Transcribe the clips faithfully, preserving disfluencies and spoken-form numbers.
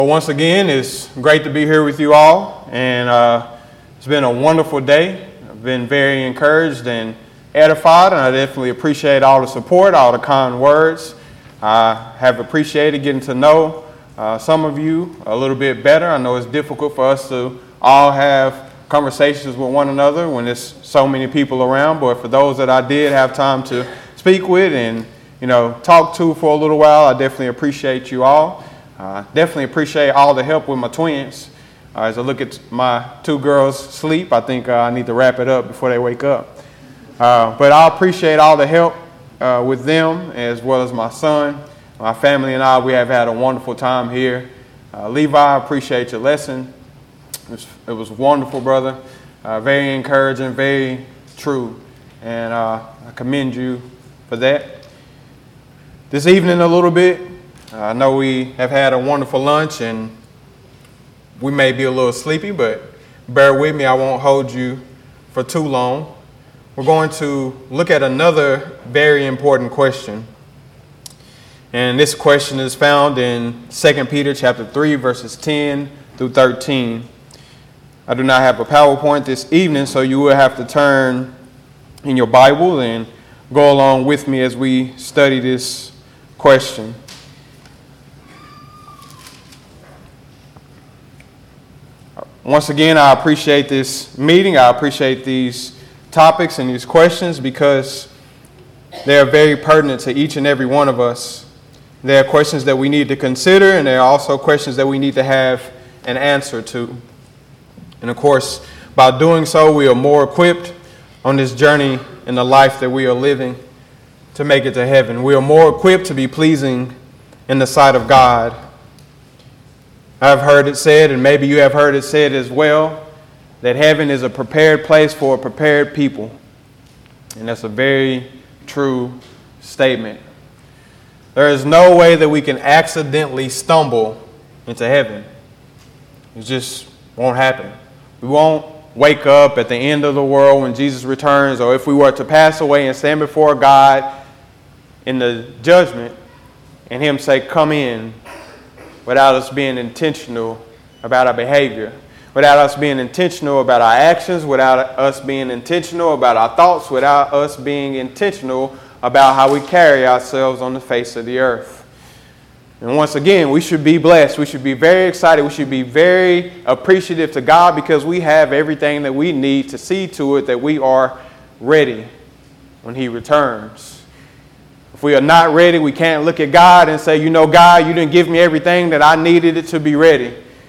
Once again, it's great to be here with you all, and uh, it's been a wonderful day. I've been very encouraged and edified, and I definitely appreciate all the support, all the kind words. I have appreciated getting to know uh, some of you a little bit better. I know it's difficult for us to all have conversations with one another when there's so many people around, but for those that I did have time to speak with and, you know, talk to for a little while, I definitely appreciate you all. Uh, definitely appreciate all the help with my twins. Uh, as I look at my two girls sleep, I think uh, I need to wrap it up before they wake up. Uh, but I appreciate all the help uh, with them, as well as my son. My family and I, we have had a wonderful time here. Uh, Levi, I appreciate your lesson. It was, it was wonderful, brother. Uh, very encouraging, very true. And uh, I commend you for that. This evening a little bit, I know we have had a wonderful lunch and we may be a little sleepy, but bear with me, I won't hold you for too long. We're going to look at another very important question. And this question is found in Second Peter chapter three, verses ten through thirteen. I do not have a PowerPoint this evening, so you will have to turn in your Bible and go along with me as we study this question. Once again, I appreciate this meeting. I appreciate these topics and these questions because they are very pertinent to each and every one of us. They are questions that we need to consider, and they are also questions that we need to have an answer to. And of course, by doing so, we are more equipped on this journey in the life that we are living to make it to heaven. We are more equipped to be pleasing in the sight of God. I've heard it said, and maybe you have heard it said as well, that heaven is a prepared place for a prepared people. And that's a very true statement. There is no way that we can accidentally stumble into heaven. It just won't happen. We won't wake up at the end of the world when Jesus returns, or if we were to pass away and stand before God in the judgment and Him say, "Come in," without us being intentional about our behavior, without us being intentional about our actions, without us being intentional about our thoughts, without us being intentional about how we carry ourselves on the face of the earth. And once again, we should be blessed. We should be very excited. We should be very appreciative to God because we have everything that we need to see to it that we are ready when He returns. If we are not ready, we can't look at God and say, you know, God, you didn't give me everything that I needed it to be ready.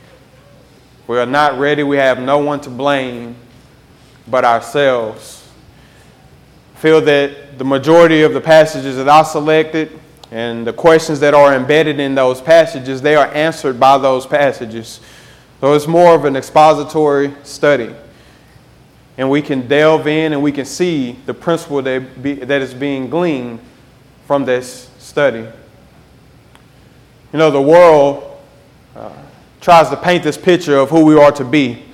If we are not ready, we have no one to blame but ourselves. I feel that the majority of the passages that I selected and the questions that are embedded in those passages, they are answered by those passages. So it's more of an expository study. And we can delve in and we can see the principle that, be, that is being gleaned from this study. You know, the world uh, tries to paint this picture of who we are to be.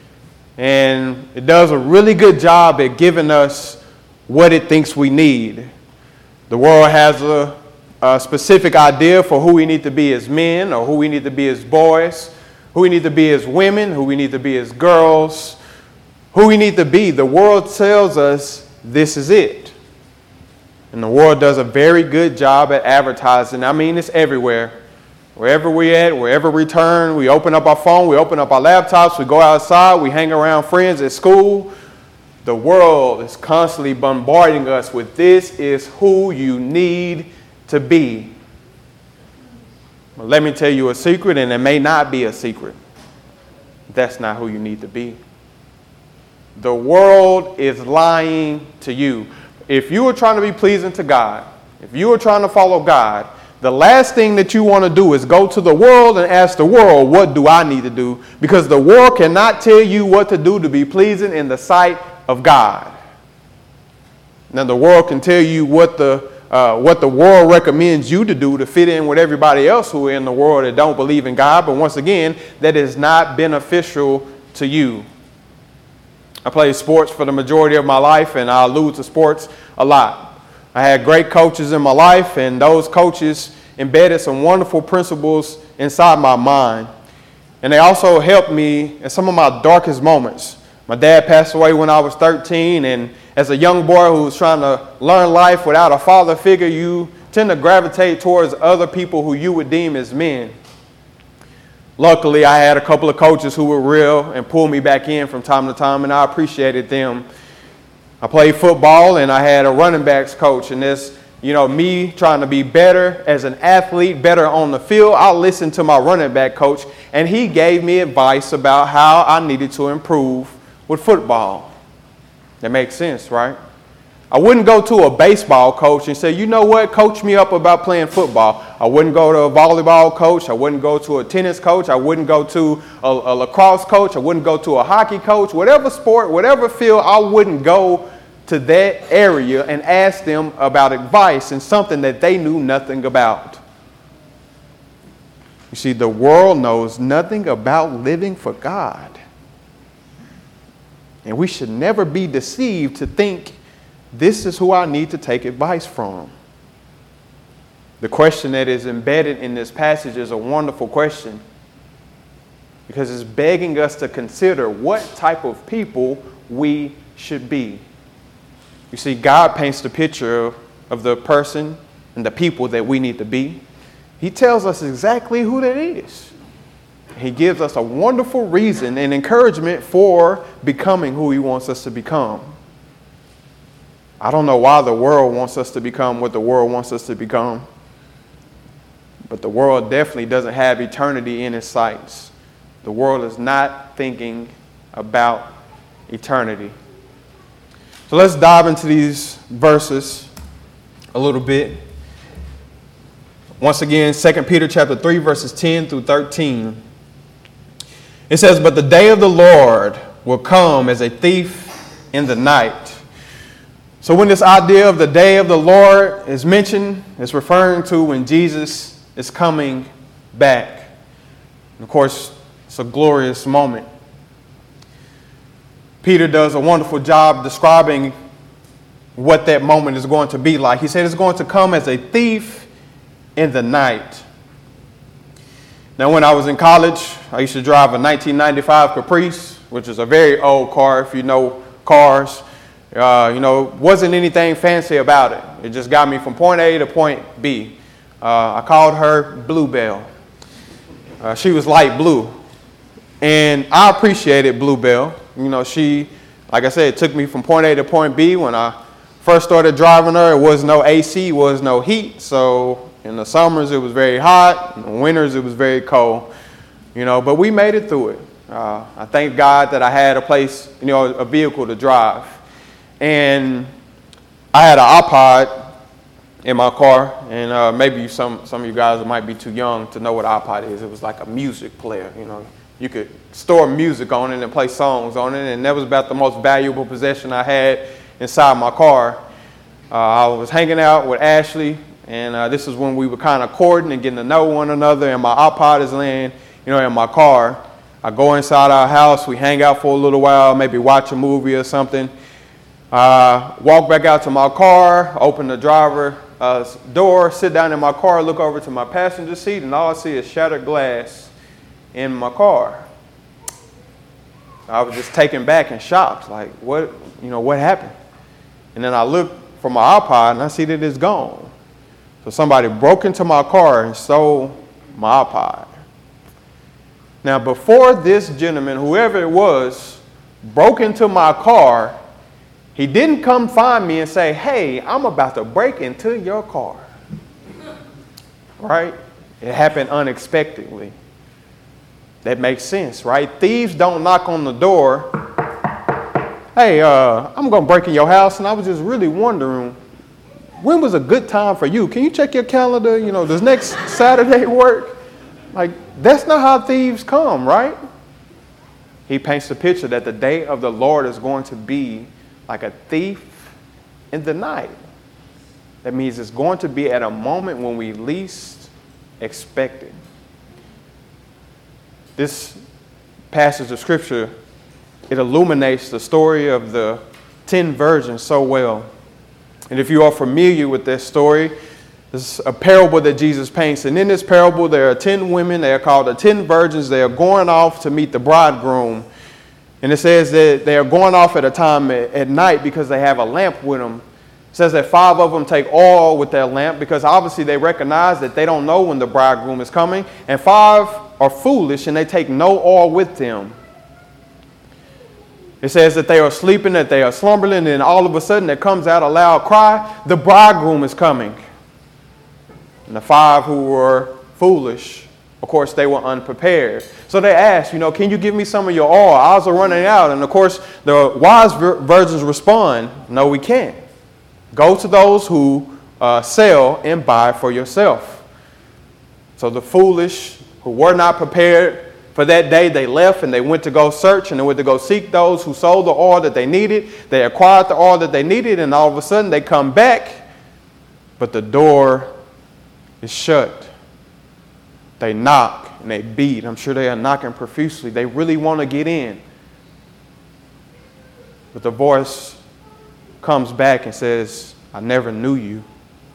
And it does a really good job at giving us what it thinks we need. The world has a, a specific idea for who we need to be as men, or who we need to be as boys, who we need to be as women, who we need to be as girls, who we need to be. The world tells us this is it. And the world does a very good job at advertising. I mean, it's everywhere. Wherever we're at, wherever we turn, we open up our phone, we open up our laptops, we go outside, we hang around friends at school. The world is constantly bombarding us with this is who you need to be. Well, let me tell you a secret, and it may not be a secret. That's not who you need to be. The world is lying to you. If you are trying to be pleasing to God, if you are trying to follow God, the last thing that you want to do is go to the world and ask the world, what do I need to do? Because the world cannot tell you what to do to be pleasing in the sight of God. Now, the world can tell you what the uh, what the world recommends you to do to fit in with everybody else who are in the world that don't believe in God. But once again, that is not beneficial to you. I played sports for the majority of my life, and I allude to sports a lot. I had great coaches in my life, and those coaches embedded some wonderful principles inside my mind. And they also helped me in some of my darkest moments. My dad passed away when I was thirteen, and as a young boy who was trying to learn life without a father figure, you tend to gravitate towards other people who you would deem as men. Luckily, I had a couple of coaches who were real and pulled me back in from time to time, and I appreciated them. I played football, and I had a running backs coach, and this, you know, me trying to be better as an athlete, better on the field, I listened to my running back coach, and he gave me advice about how I needed to improve with football. That makes sense, right? I wouldn't go to a baseball coach and say, you know what, coach me up about playing football. I wouldn't go to a volleyball coach. I wouldn't go to a tennis coach. I wouldn't go to a, a lacrosse coach. I wouldn't go to a hockey coach. Whatever sport, whatever field, I wouldn't go to that area and ask them about advice and something that they knew nothing about. You see, the world knows nothing about living for God. And we should never be deceived to think this is who I need to take advice from. The question that is embedded in this passage is a wonderful question because it's begging us to consider what type of people we should be. You see, God paints the picture of the person and the people that we need to be. He tells us exactly who that is. He gives us a wonderful reason and encouragement for becoming who he wants us to become. I don't know why the world wants us to become what the world wants us to become, but the world definitely doesn't have eternity in its sights. The world is not thinking about eternity. So let's dive into these verses a little bit. Once again, Second Peter chapter three, verses ten through thirteen. It says, but the day of the Lord will come as a thief in the night. So when this idea of the day of the Lord is mentioned, it's referring to when Jesus is coming back. And of course, it's a glorious moment. Peter does a wonderful job describing what that moment is going to be like. He said it's going to come as a thief in the night. Now, when I was in college, I used to drive a nineteen ninety-five Caprice, which is a very old car, if you know cars. Uh, you know, wasn't anything fancy about it. It just got me from point A to point B. Uh, I called her Bluebell. Uh, she was light blue. And I appreciated Bluebell. You know, she, like I said, took me from point A to point B. When I first started driving her, it was no A C, it was no heat. So in the summers, it was very hot. In the winters, it was very cold. You know, but we made it through it. Uh, I thank God that I had a place, you know, a vehicle to drive. And I had an iPod in my car, and uh, maybe some, some of you guys might be too young to know what an iPod is. It was like a music player, you know. You could store music on it and play songs on it, and that was about the most valuable possession I had inside my car. Uh, I was hanging out with Ashley, and uh, this is when we were kind of courting and getting to know one another, and my iPod is laying, you know, in my car. I go inside our house, we hang out for a little while, maybe watch a movie or something. Uh, walk back out to my car, open the driver uh, door, sit down in my car, look over to my passenger seat, and all I see is shattered glass in my car. I was just taken back and shocked, like, what, you know, what happened? And then I look for my iPod, and I see that it's gone. So somebody broke into my car and stole my iPod. Now, before this gentleman, whoever it was, broke into my car, he didn't come find me and say, hey, I'm about to break into your car. Right? It happened unexpectedly. That makes sense, right? Thieves don't knock on the door. Hey, uh, I'm going to break in your house, and I was just really wondering, when was a good time for you? Can you check your calendar? You know, does next Saturday work? Like, that's not how thieves come, right? He paints the picture that the day of the Lord is going to be like a thief in the night. That means it's going to be at a moment when we least expect it. This passage of Scripture, it illuminates the story of the ten virgins so well. And if you are familiar with this story, This is a parable that Jesus paints. And in this parable, there are ten women. They are called the ten virgins. They are going off to meet the bridegroom. And it says that they are going off at a time at, at night because they have a lamp with them. It says that five of them take oil with their lamp because obviously they recognize that they don't know when the bridegroom is coming. And five are foolish and they take no oil with them. It says that they are sleeping, that they are slumbering, and then all of a sudden there comes out a loud cry, the bridegroom is coming. And the five who were foolish, of course, they were unprepared. So they asked, you know, can you give me some of your oil? Ours are running out. And of course, the wise virgins respond, no, we can't. Go to those who uh, sell and buy for yourself. So the foolish who were not prepared for that day, they left and they went to go search and they went to go seek those who sold the oil that they needed. They acquired the oil that they needed, and all of a sudden they come back, but the door is shut. They knock and they beat. I'm sure they are knocking profusely. They really want to get in. But the voice comes back and says, I never knew you.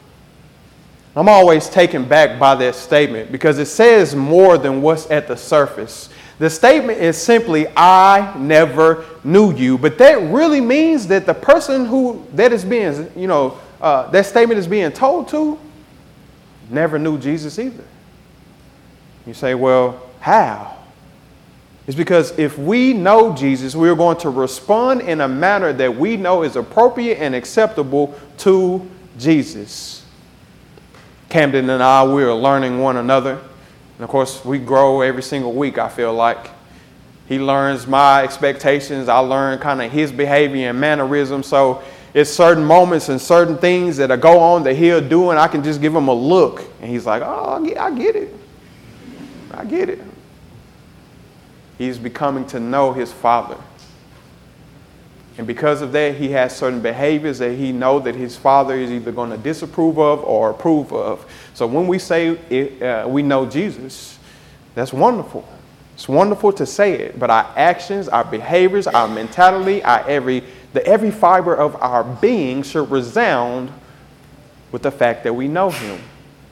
I'm always taken back by that statement because it says more than what's at the surface. The statement is simply, I never knew you. But that really means that the person who that is being, you know, uh, that statement is being told to never knew Jesus either. You say, well, how? It's because if we know Jesus, we're going to respond in a manner that we know is appropriate and acceptable to Jesus. Camden and I, we are learning one another. And of course, we grow every single week, I feel like. He learns my expectations. I learn kind of his behavior and mannerism. So it's certain moments and certain things that go on that he'll do, and I can just give him a look. And he's like, oh, I get it. I get it. He's becoming to know his Father. And because of that, he has certain behaviors that he knows that his Father is either going to disapprove of or approve of. So when we say it, uh, we know Jesus, that's wonderful. It's wonderful to say it, but our actions, our behaviors, our mentality, our every the every fiber of our being should resound with the fact that we know him.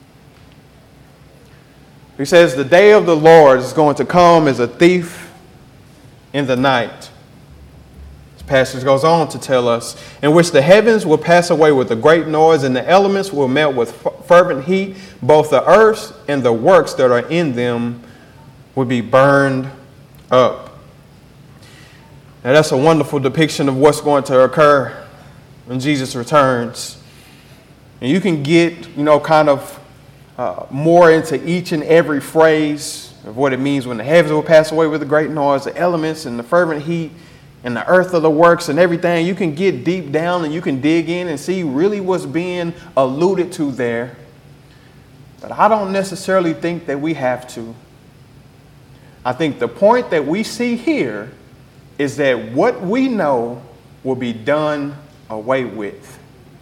He says the day of the Lord is going to come as a thief in the night. This passage goes on to tell us, in which the heavens will pass away with a great noise, and the elements will melt with fervent heat. Both the earth and the works that are in them will be burned up. Now that's a wonderful depiction of what's going to occur when Jesus returns. And you can get, you know, kind of uh, more into each and every phrase of what it means when the heavens will pass away with a great noise, the elements and the fervent heat and the earth of the works and everything. You can get deep down and you can dig in and see really what's being alluded to there. But I don't necessarily think that we have to. I think the point that we see here is that what we know will be done away with.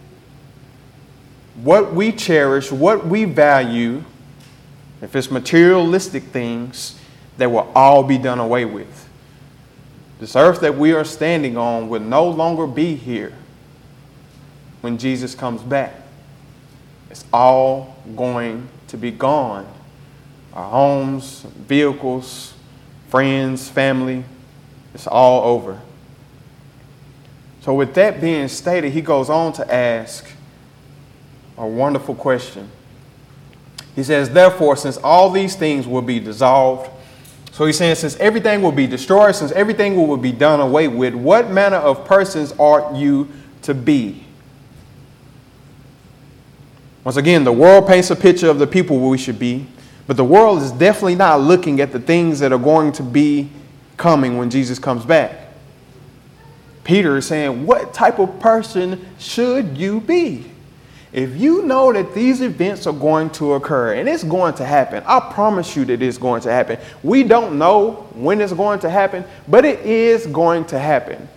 What we cherish, what we value, if it's materialistic things, they will all be done away with. This earth that we are standing on will no longer be here when Jesus comes back. It's all going to be gone. Our homes, vehicles, friends, family, it's all over. So with that being stated, he goes on to ask a wonderful question. He says, therefore, since all these things will be dissolved, so he's saying since everything will be destroyed, since everything will be done away with, what manner of persons ought you to be? Once again, the world paints a picture of the people we should be, but the world is definitely not looking at the things that are going to be coming when Jesus comes back. Peter is saying, what type of person should you be? If you know that these events are going to occur, and it's going to happen, I promise you that it's going to happen. We don't know when it's going to happen, but it is going to happen.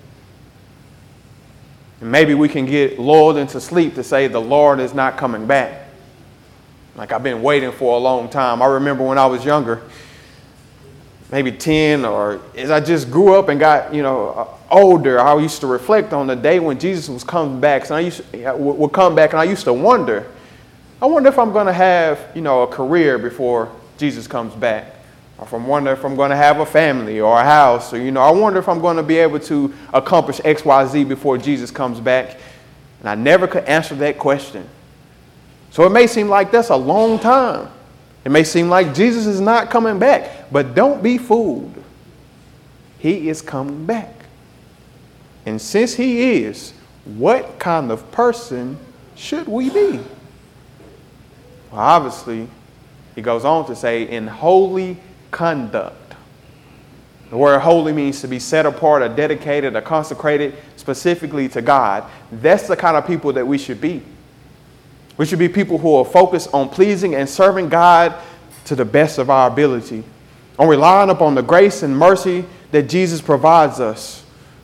And maybe we can get lulled into sleep to say the Lord is not coming back. Like I've been waiting for a long time. I remember when I was younger, maybe ten, or as I just grew up and got, you know, older, I used to reflect on the day when Jesus was coming back. So I used to, would come back, and I used to wonder, I wonder if I'm going to have, you know, a career before Jesus comes back. Or if I'm wondering if I'm going to have a family or a house. Or, you know, I wonder if I'm going to be able to accomplish X, Y, Z before Jesus comes back. And I never could answer that question. So it may seem like that's a long time. It may seem like Jesus is not coming back. But don't be fooled. He is coming back. And since he is, what kind of person should we be? Well, obviously, he goes on to say, in holy conduct. The word holy means to be set apart or dedicated or consecrated specifically to God. That's the kind of people that we should be. We should be people who are focused on pleasing and serving God to the best of our ability, on relying upon the grace and mercy that Jesus provides us.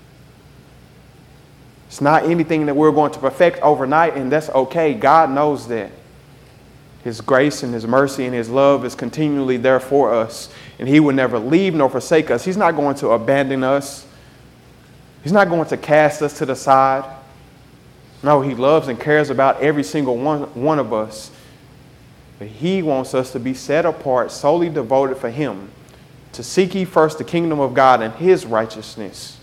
It's not anything that we're going to perfect overnight, and that's okay. God knows that. His grace and his mercy and his love is continually there for us, and he will never leave nor forsake us. He's not going to abandon us. He's not going to cast us to the side. No, he loves and cares about every single one, one of us. But he wants us to be set apart, solely devoted for him, to seek ye first the kingdom of God and his righteousness.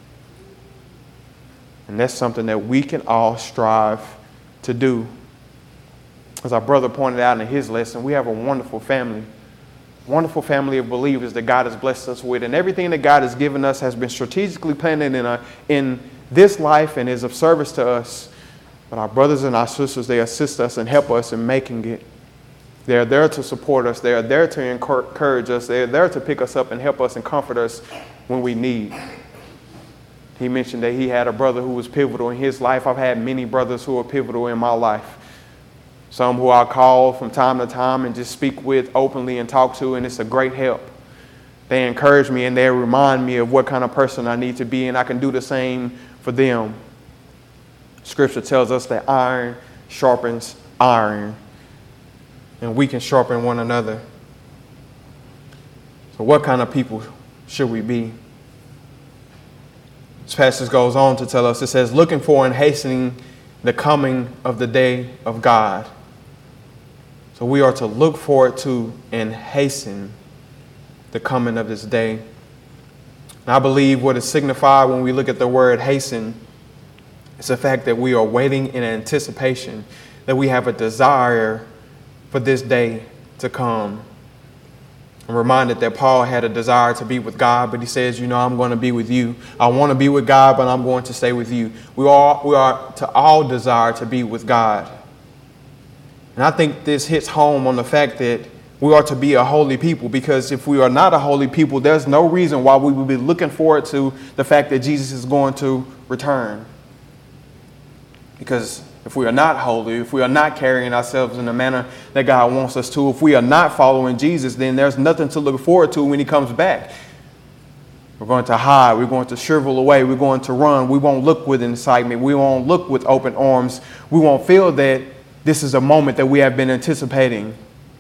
And that's something that we can all strive to do. As our brother pointed out in his lesson, we have a wonderful family, wonderful family of believers that God has blessed us with. And everything that God has given us has been strategically planted in, a, in this life and is of service to us. But our brothers and our sisters, they assist us and help us in making it. They're there to support us. They are there to encourage us. They're there to pick us up and help us and comfort us when we need. He mentioned that he had a brother who was pivotal in his life. I've had many brothers who are pivotal in my life. Some who I call from time to time and just speak with openly and talk to, and it's a great help. They encourage me and they remind me of what kind of person I need to be, and I can do the same for them. Scripture tells us that iron sharpens iron, and we can sharpen one another. So what kind of people should we be? This passage goes on to tell us, it says, looking for and hastening the coming of the day of God. So we are to look forward to and hasten the coming of this day. And I believe what is signified when we look at the word hasten is the fact that we are waiting in anticipation, that we have a desire for this day to come. I'm reminded that Paul had a desire to be with God, but he says, you know, I'm going to be with you. I want to be with God, but I'm going to stay with you. We all, we are to all desire to be with God. And I think this hits home on the fact that we are to be a holy people, because if we are not a holy people, there's no reason why we would be looking forward to the fact that Jesus is going to return. Because if we are not holy, if we are not carrying ourselves in the manner that God wants us to, if we are not following Jesus, then there's nothing to look forward to when he comes back. We're going to hide. We're going to shrivel away. We're going to run. We won't look with excitement. We won't look with open arms. We won't feel that this is a moment that we have been anticipating.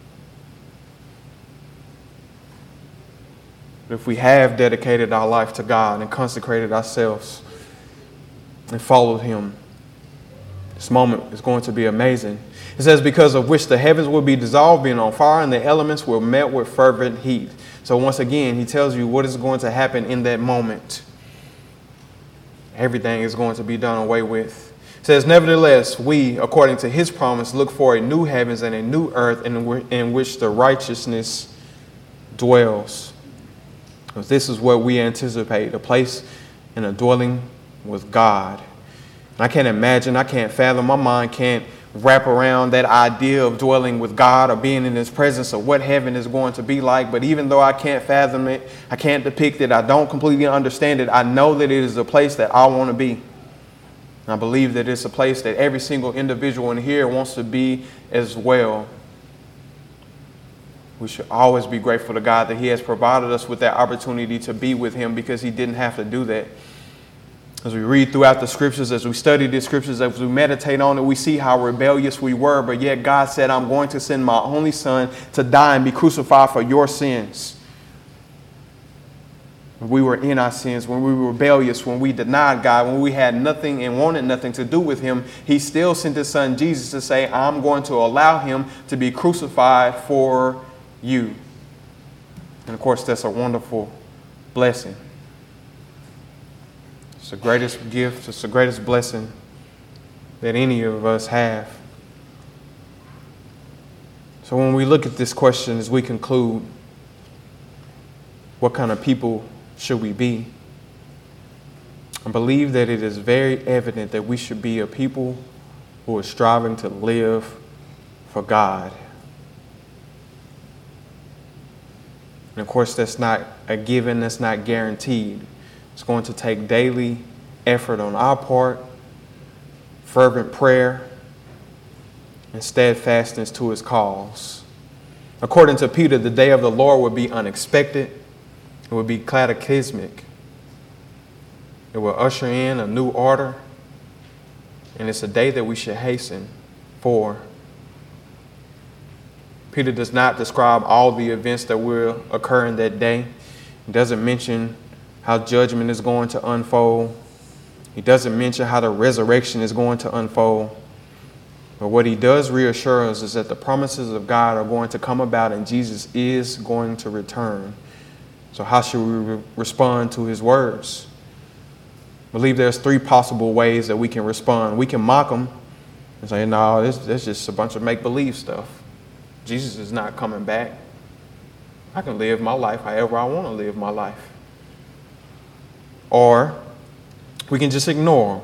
But if we have dedicated our life to God and consecrated ourselves and followed him, this moment is going to be amazing. It says, because of which the heavens will be dissolved, being on fire, and the elements will melt with fervent heat. So once again, he tells you what is going to happen in that moment. Everything is going to be done away with. It says, nevertheless, we, according to his promise, look for a new heavens and a new earth in, in which the righteousness dwells. Because this is what we anticipate, a place and a dwelling with God. I can't imagine, I can't fathom, my mind can't wrap around that idea of dwelling with God or being in his presence, or what heaven is going to be like. But even though I can't fathom it, I can't depict it, I don't completely understand it, I know that it is a place that I want to be. And I believe that it's a place that every single individual in here wants to be as well. We should always be grateful to God that he has provided us with that opportunity to be with him, because he didn't have to do that. As we read throughout the scriptures, as we study the scriptures, as we meditate on it, we see how rebellious we were. But yet God said, I'm going to send my only son to die and be crucified for your sins. When we were in our sins, when we were rebellious, when we denied God, when we had nothing and wanted nothing to do with him, he still sent his son Jesus to say, I'm going to allow him to be crucified for you. And of course, that's a wonderful blessing. It's the greatest gift, it's the greatest blessing that any of us have. So when we look at this question as we conclude, what kind of people should we be? I believe that it is very evident that we should be a people who are striving to live for God. And of course, that's not a given, that's not guaranteed. It's going to take daily effort on our part, fervent prayer, and steadfastness to his cause. According to Peter, the day of the Lord will be unexpected. It will be cataclysmic. It will usher in a new order. And it's a day that we should hasten for. Peter does not describe all the events that will occur in that day. He doesn't mention how judgment is going to unfold. He doesn't mention how the resurrection is going to unfold. But what he does reassure us is that the promises of God are going to come about and Jesus is going to return. So how should we re- respond to his words? I believe there's three possible ways that we can respond. We can mock him and say, no, this, this is just a bunch of make-believe stuff. Jesus is not coming back. I can live my life however I want to live my life. Or we can just ignore him.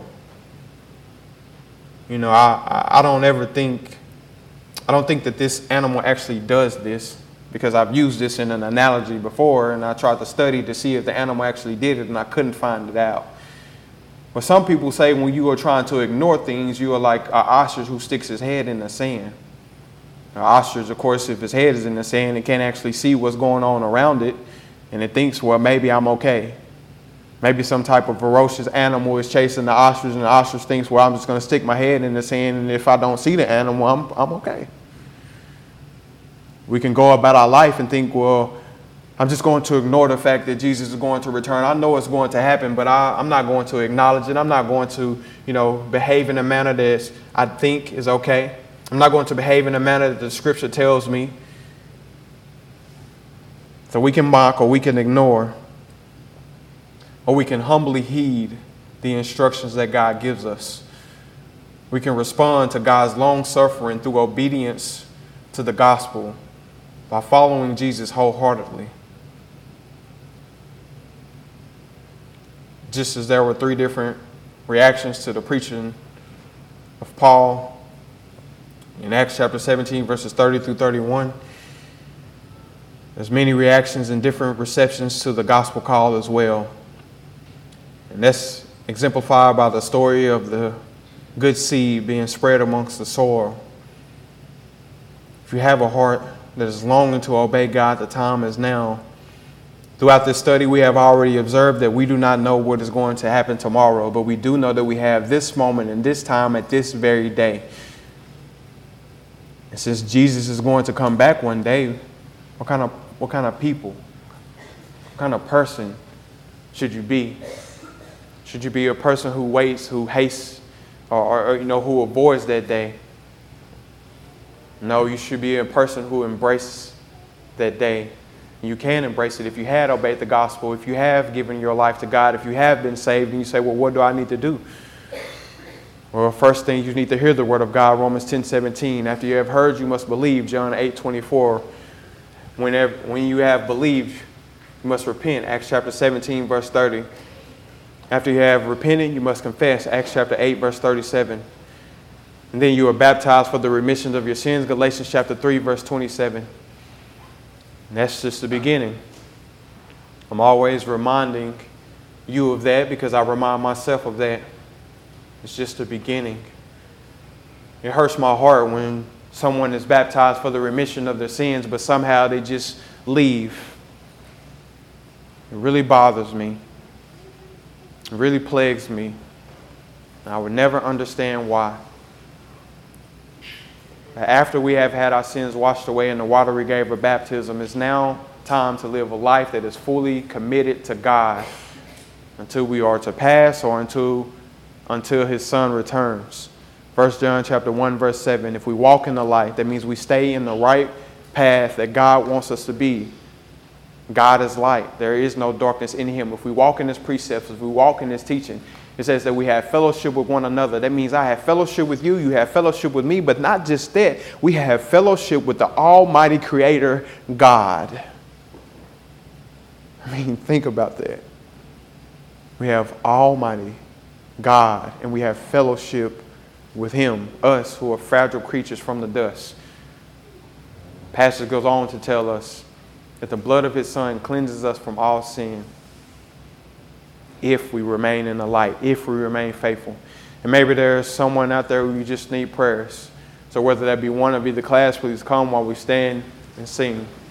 You know, I, I, I don't ever think, I don't think that this animal actually does this, because I've used this in an analogy before and I tried to study to see if the animal actually did it and I couldn't find it out. But some people say when you are trying to ignore things, you are like an ostrich who sticks his head in the sand. An ostrich, of course, if his head is in the sand, it can't actually see what's going on around it, and it thinks, well, maybe I'm okay. Maybe some type of ferocious animal is chasing the ostrich, and the ostrich thinks, well, I'm just going to stick my head in the sand, and if I don't see the animal, I'm, I'm okay. We can go about our life and think, well, I'm just going to ignore the fact that Jesus is going to return. I know it's going to happen, but I, I'm not going to acknowledge it. I'm not going to, you know, behave in a manner that I think is okay. I'm not going to behave in a manner that the scripture tells me. So we can mock or we can ignore, or we can humbly heed the instructions that God gives us. We can respond to God's long suffering through obedience to the gospel by following Jesus wholeheartedly. Just as there were three different reactions to the preaching of Paul in Acts chapter seventeen, verses thirty through thirty-one, there's many reactions and different receptions to the gospel call as well. And that's exemplified by the story of the good seed being spread amongst the soil. If you have a heart that is longing to obey God, the time is now. Throughout this study, we have already observed that we do not know what is going to happen tomorrow, but we do know that we have this moment and this time at this very day. And since Jesus is going to come back one day, what kind of what kind of people, what kind of person should you be? Should you be a person who waits, who hastes, or, or you know, who avoids that day? No, you should be a person who embraces that day. You can embrace it if you had obeyed the gospel, if you have given your life to God, if you have been saved, and you say, well, what do I need to do? Well, first thing, you need to hear the word of God, Romans ten seventeen. After you have heard, you must believe, John eight twenty-four. Whenever, when you have believed, you must repent, Acts chapter seventeen, verse thirty. After you have repented, you must confess, Acts chapter eight, verse thirty-seven. And then you are baptized for the remission of your sins, Galatians chapter three, verse twenty-seven. And that's just the beginning. I'm always reminding you of that because I remind myself of that. It's just the beginning. It hurts my heart when someone is baptized for the remission of their sins, but somehow they just leave. It really bothers me. It really plagues me. And I would never understand why. After we have had our sins washed away in the water we gave of baptism, it's now time to live a life that is fully committed to God until we are to pass or until, until his son returns. First John chapter one, verse seven, if we walk in the light, that means we stay in the right path that God wants us to be. God is light. There is no darkness in him. If we walk in his precepts, if we walk in his teaching, it says that we have fellowship with one another. That means I have fellowship with you, you have fellowship with me, but not just that. We have fellowship with the Almighty Creator, God. I mean, think about that. We have Almighty God, and we have fellowship with him, us who are fragile creatures from the dust. The passage goes on to tell us that the blood of his son cleanses us from all sin if we remain in the light, if we remain faithful. And maybe there's someone out there who you just need prayers. So whether that be one of you, the class, please come while we stand and sing.